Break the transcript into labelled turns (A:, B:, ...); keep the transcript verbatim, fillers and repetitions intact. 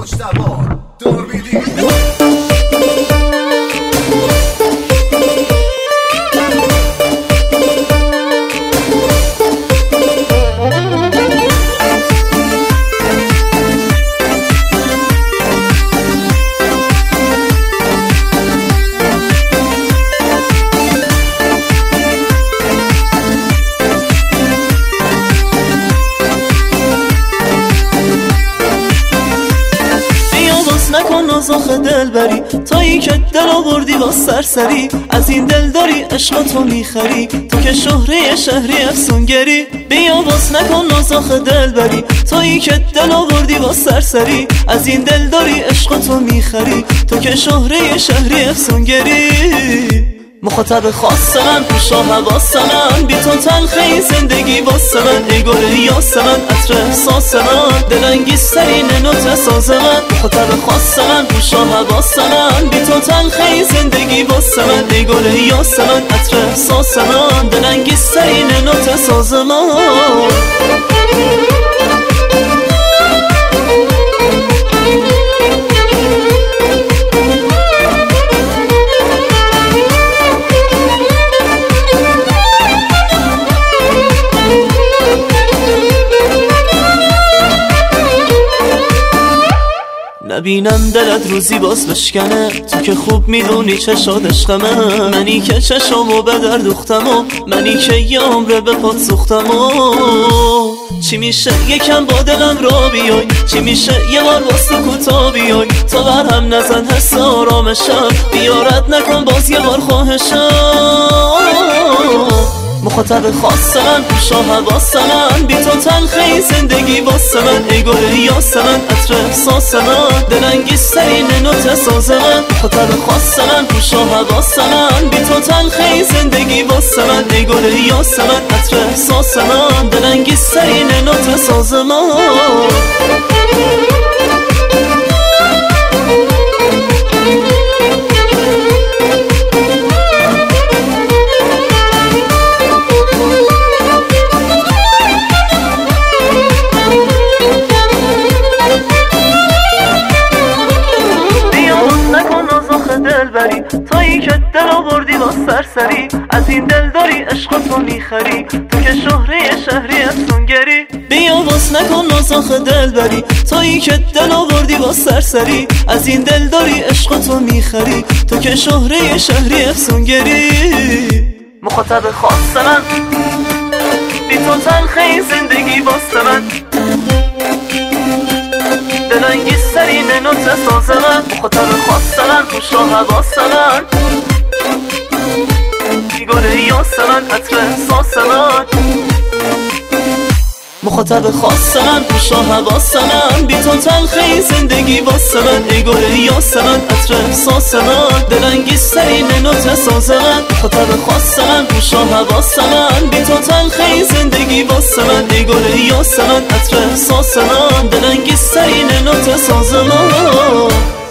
A: مجتبی دوربینی.
B: نکن نازخ دل بری تایی که دل آوردی با سرسری، از این دل داری عشق تو میخری تو که شهره شهری افسونگری. بیا باز نکن نازخ دل بری تایی که دل آوردی با سرسری، از این دل داری عشق تو میخری تو که شهره شهری افسونگری. مخاطب خاص من پوشا حواس من، بی تو تلخه زندگی واسه من، ای گل یاس من عطر احساس من، دلانگیزترین نوت ساز من. مخاطب خاص من پوشا حواس من، بی تو تلخه زندگی واسه من، ای گل یاس من عطر احساس من، دلانگیزترین نوت ساز من. نبینم دلت روزی باز بشکنه، تو که خوب میدونی چشات عشقمه، منی که چشامو به در دوختم و منی که یه عمره به پات سوختم و چی میشه یکم با دلم را بیای، چی میشه یه بار واسه کوتا بیای، تا بر هم نزن حس آرامشم، بیارت نکن باز یه بار خواهشم. مخاطب خاص من پوشا حواس من، بی تو تلخه زندگی واسه من، ای گل یاس من عطر احساس من، دلانگیزترین نوت ساز من. مخاطب خاص من پوشا حواس من، بی تو تلخه زندگی واسه من، ای گل یاس من عطر احساس من، دلانگیزترین نوت ساز من. تایی که دل آوردی با سرسری، از این دل داری عشق تو میخری تو که شهره شهری افسونگری. بیا باز نکن نازخ دل بری تایی که دل آوردی با سرسری، از این دل داری عشق تو میخری تو که شهره شهری افسونگری. مخاطب خاص من بی تو تلخه زندگی واسه من، دلانگیزترین نوت ساز من. مخاطب خاص من پوشا حواس من، ای گل یاس من عطر احساس من. مخاطب خاص من پوشا حواس من، بی تو تلخه زندگی واسه من، ای گل یاس من عطر احساس من، دلانگیزترین نوت ساز من. مخاطب خاص من پوشا حواس من، بی تو تلخه زندگی واسه من، ای گل یاس من عطر احساس من، دلانگیزترین نوت ساز من.